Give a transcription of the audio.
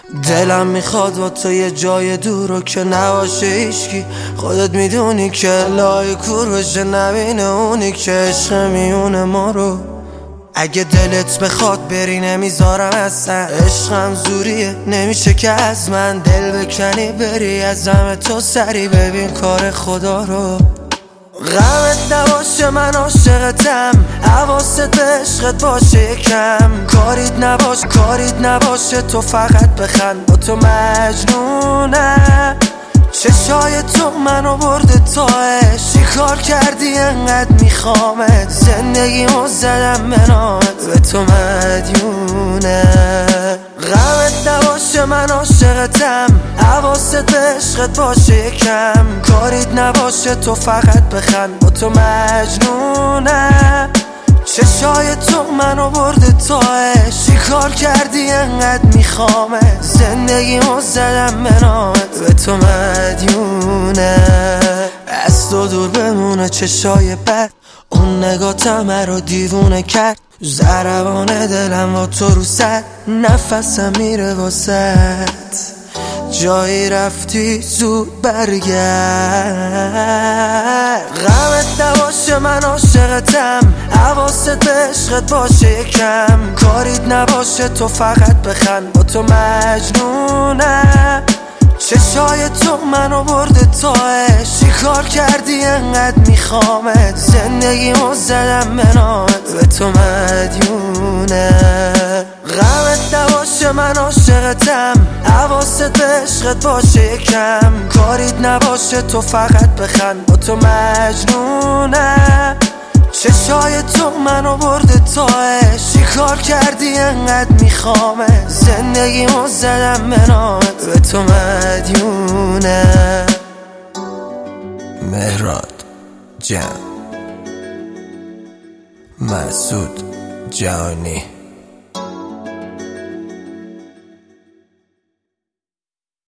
دلم میخواد با تو یه جای دور رو که نباشه هیچکی. خودت میدونی که لای کور بشه نبینه اونی که عشق میونه ما رو. اگه دلت بخواد بری نمیذارم اصلا، عشقم زوریه نمیشه که از من دل بکنی بری از همه تو سری ببین کار خدا رو. غمت نباشه من عاشقتم، حواست به عشقت باشه یکم، کاریت نباشه تو فقط بخند با تو مجنونم. چشای تو منو برده تاش، چی کار کردی انقدر میخوامت، زندگیمو زدم به نامت به تو مدیونم. غمت نباشه من عاشقتم، حواست به عشقت باشه یکم، کاریت نباشه تو فقط بخند با تو مجنونم. چشای تو منو برده تاش، چی کار کردی انقدر میخوامت، زندگیمو زدم به نامت به تو مدیونم. از تو دور بمونه چشای بد، اون نگاتم مرا دیوونه کرد، ضربان دلم با تو رو سر، نفسم میره واسد، جایی رفتی زود برگرد. غمت نباشه من عاشقتم، حواست به عشقت باشه یکم، کاریت نباشه تو فقط بخند با تو مجنونم. چشای تو منو برده تاش، چی کار کردی انقدر میخوامت، زندگیمو زدم به نامت به تو مدیونم. غمت نباشه من عاشقتم، حواست به عشقت باشه یکم، کاریت نباشه تو فقط بخند با تو مجنونم. چشای تو منو برده تاش، چی کار کردی انقدر میخوامت، زندگیمو زدم به نامت به تو مدیونم. مهراد جان، مسعود جانی.